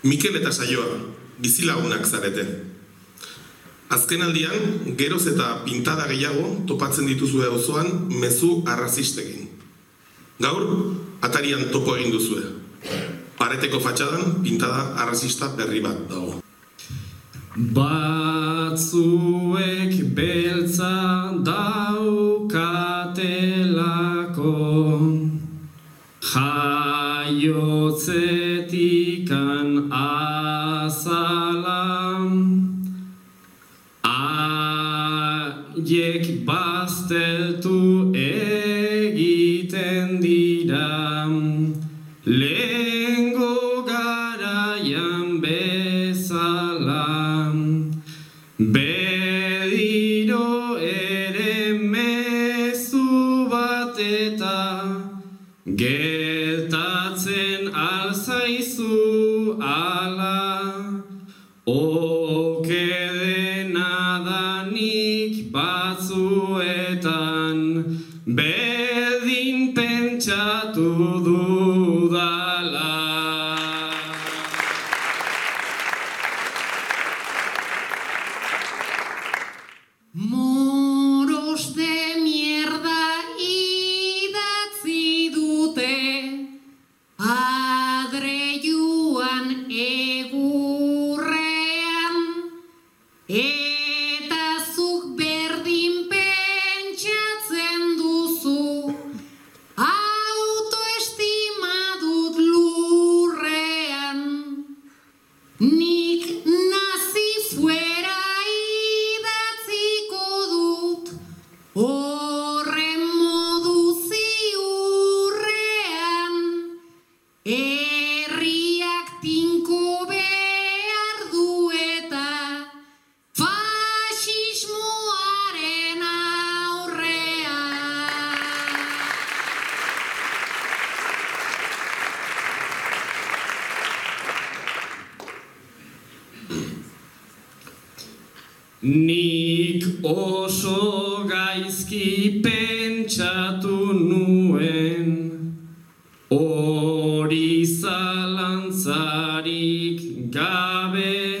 Mikel eta Saioa, bizilagunak zarete. Azken aldian, geroz eta pintada gehiago topatzen dituzue auzoan mezu arrazistekin. Gaur, atarian topo egin duzue. Pareteko fatxadan pintada arrazista berri bat dago. Batzuek beltza daukatelako, jaiotzetikan azala, haiek baztertu egiten dira, lehengo garaian bezala, berriro ere mezu bat eta gertatzen alzaizu ala, okerena danik batzuetan berdin pentsatu dudala. Moros de mierda idatzi dute adreiuan egurrean, eta zuk berdin pentsatzen duzu autoestima dut lurrean. Nik nazi fuera idatziko dut horren modu ziurrean, herriak tinko behar du eta faxismoaren aurrean. Nik oso gaizki pentsatu nuen, hori zalantzarik gabe,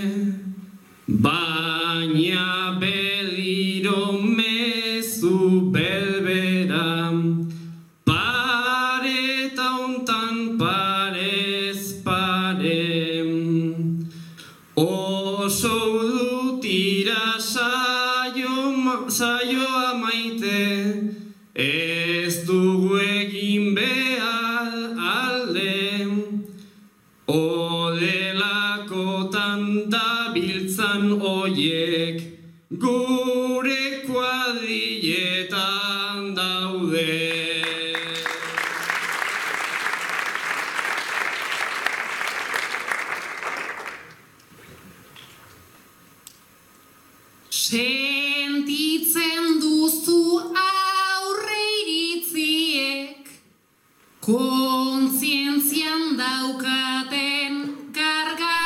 baina berriro mezu berbera, pareta hontan parez pare, oso dutira saioa maite, ez dugu egin behar alde, olelakotan dabiltzan oiek gure kuadrilletan daude. Sentitzen duzu aurre iritziek kontzientzian daukaten karga,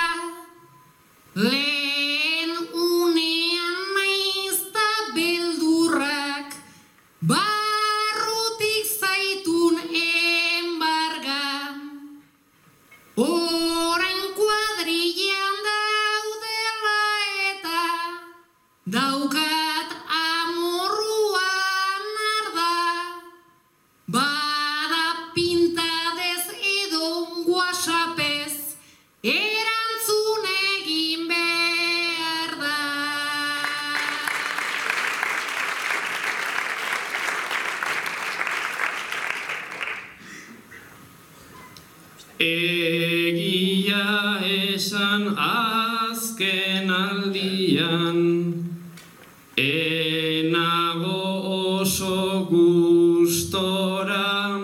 lehen unean naizta beldurrak barrutik zaitun enbarga, orain kuadrillan daudela eta daukat amorruan arda, bada pintadez edo whatsappez erantzun egin behar da. Egia esan azken aldian, enago oso gustora,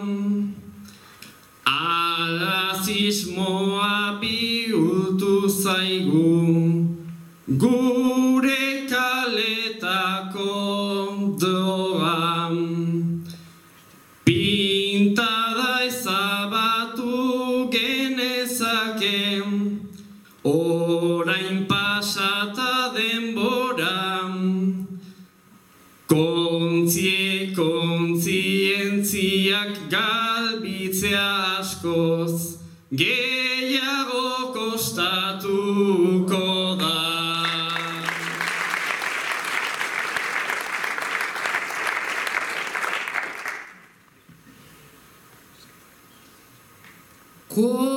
arrazismoa bihurtu zaigu gure kaletako droga. Pintada ezabatu genezake, orain pasata denbora, kontzientziak galbitzea askoz gehiagoko kostatuko da. Ko